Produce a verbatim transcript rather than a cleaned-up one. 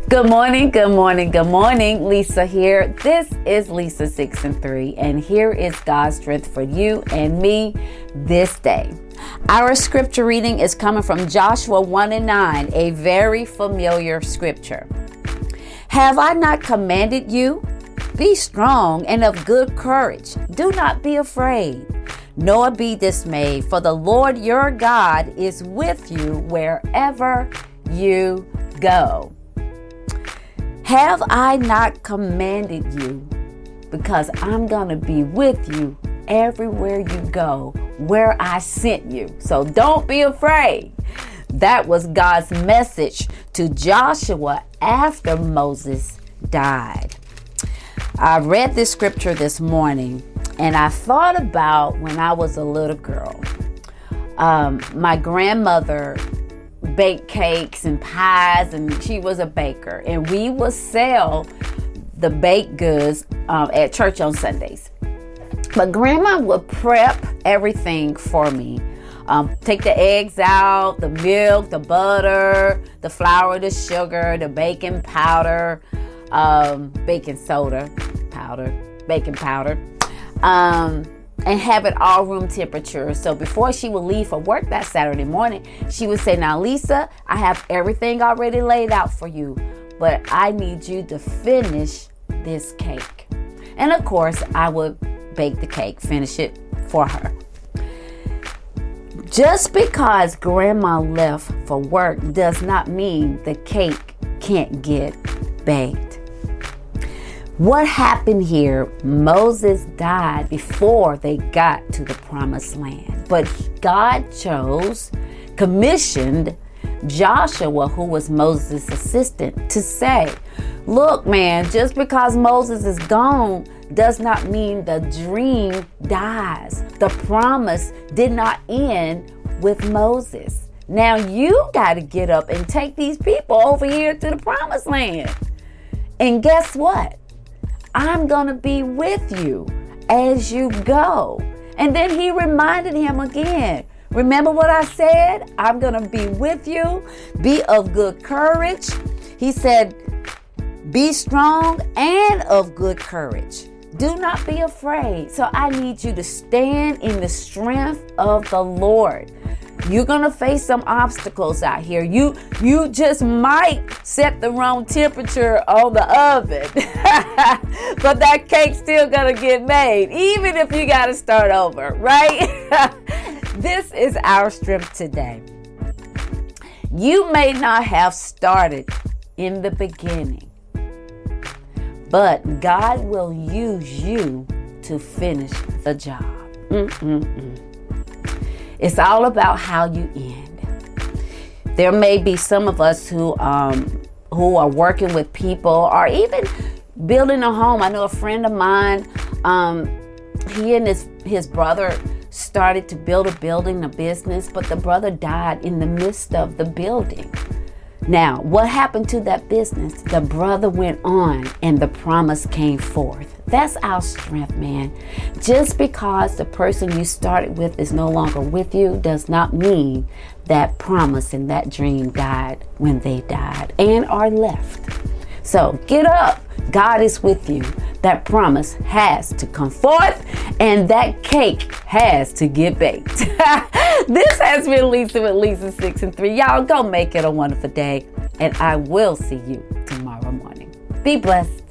Good morning, good morning, good morning. Lisa here. This is Lisa six and three, and here is God's strength for you and me this day. Our scripture reading is coming from Joshua one and nine, a very familiar scripture. Have I not commanded you? Be strong and of good courage. Do not be afraid, nor be dismayed, for the Lord your God is with you wherever you go. Have I not commanded you? Because I'm going to be with you everywhere you go, where I sent you. So don't be afraid. That was God's message to Joshua after Moses died. I read this scripture this morning, and I thought about when I was a little girl. Um, my grandmother baked cakes and pies, and she was a baker, and we would sell the baked goods um, at church on Sundays. But grandma would prep everything for me. Um, take the eggs out, the milk, the butter, the flour, the sugar, the baking powder, um, baking soda powder, baking powder, um, and have it all room temperature. So before she would leave for work that Saturday morning, she would say, now, Lisa, I have everything already laid out for you, but I need you to finish this cake. And of course, I would bake the cake, finish it for her. Just because grandma left for work does not mean the cake can't get baked. What happened here? Moses died before they got to the promised land. But God chose, commissioned Joshua, who was Moses' assistant, to say, look, man, just because Moses is gone does not mean the dream dies. The promise did not end with Moses. Now you got to get up and take these people over here to the promised land. And guess what? I'm going to be with you as you go. And then he reminded him again. Remember what I said? I'm going to be with you. Be of good courage. He said, be strong and of good courage. Do not be afraid. So I need you to stand in the strength of the Lord. You're going to face some obstacles out here. You you just might set the wrong temperature on the oven. But that cake's still going to get made, even if you got to start over, right? This is our strength today. You may not have started in the beginning, but God will use you to finish the job. Mm-mm-mm. It's all about how you end. There may be some of us who um, who are working with people or even building a home. I know a friend of mine, um, he and his, his brother started to build a building, a business, but the brother died in the midst of the building. Now, what happened to that business? The brother went on and the promise came forth. That's our strength, man. Just because the person you started with is no longer with you does not mean that promise and that dream died when they died and are left. So get up. God is with you. That promise has to come forth and that cake has to get baked. This has been Lisa with Lisa six and three. Y'all go make it a wonderful day, and I will see you tomorrow morning. Be blessed.